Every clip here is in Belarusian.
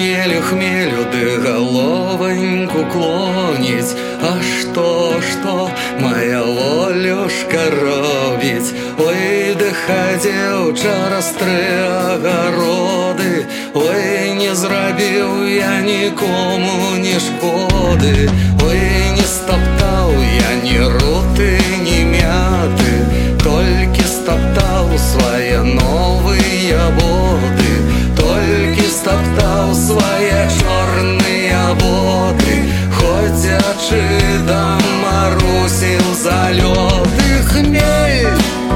хмелю, хмелю, ды головоньку клонить. А что моя волюшка робить? Ой, да ходил через 3 огороды. Ой, не зрабіў я нікому ні шкоды. Ой, не стоптал я ні руты, ні мяты, толькі стоптал свои новые боты, толькі стоптал свои чорные боты, ходячи да марусіў залёты. Хмель!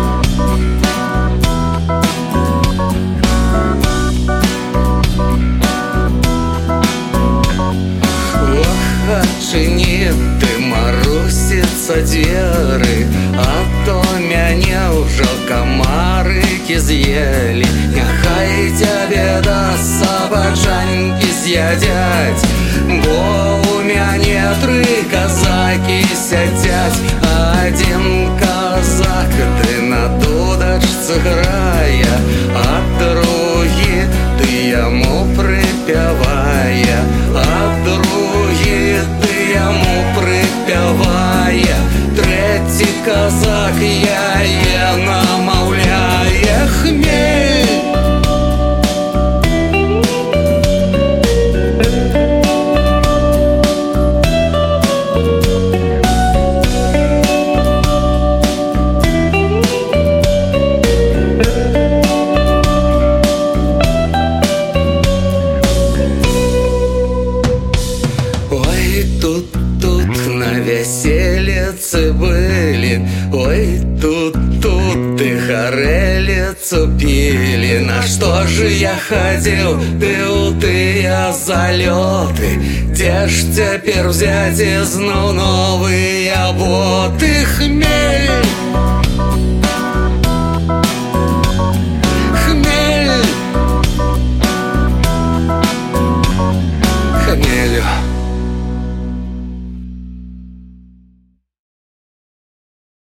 Адчыні ты, Марусіца, дзверы, а то мяне ўжо камарыкі з'елі. Няхай цябе да сабачанькі з'ядзяць, бо у мяне 3 казакі сядзяць. Адзін казак ты на дудачцы грае, а другі ты яму прыпявае, а другі ты яму прыпявае. Трэці казак яе намаўляе. Хмель! Тут на веселице были, ой, тут и горелицу пили. На что же я ходил, ты залеты? Где ж теперь взять изну новые боты? Хмель!